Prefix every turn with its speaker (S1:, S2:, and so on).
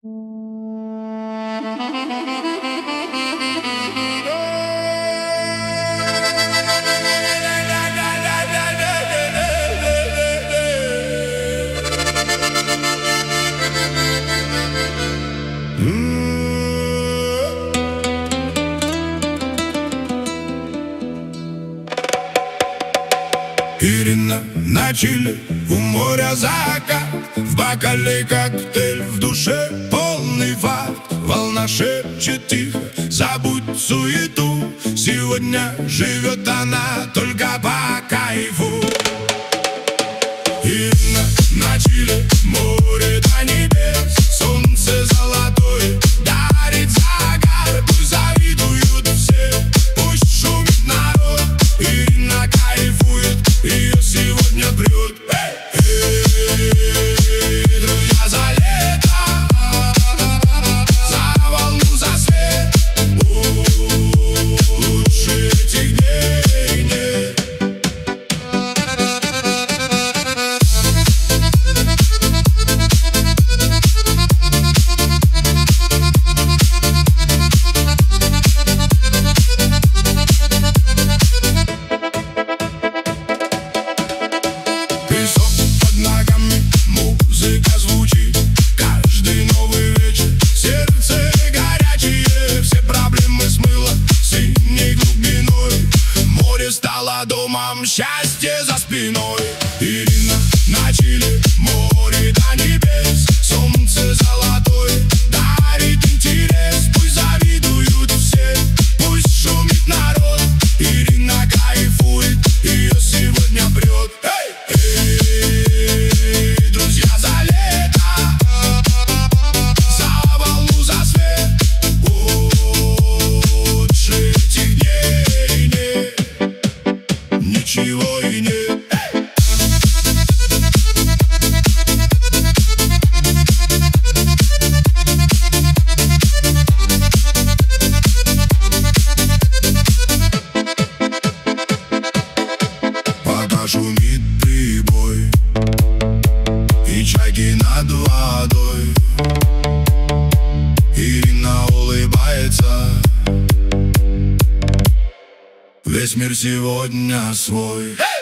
S1: Ирина на чиле, у моря закат, в бокале коктейль, в душе полный факт. Волна шепчет тихо, забудь суету, сегодня живет она только по кайфу. Ирина на чиле, море до небес, солнце золотое дарит загар. Пусть завидуют все, пусть шумит народ, Ирина кайфует, ее сегодня прет. Друзья, за лето, за волну, за свет, лучше этих дней нет. Песок под ногами, музыка звучит, каждый новый вечер, сердце горячее, все проблемы смыло синей глубиной, море стало домом, счастье за спиной. Ирина на чиле, море до небес, солнце золотое дарит интерес. Пусть завидуют все, пусть шумит народ, Ирина кайфует, ее сегодня прет. Друзья, за лето, за волну, за свет, лучше этих дней нет, ничего и нет. Пока шумит прибой и чайки над водой, Ирина улыбается, весь мир сегодня свой.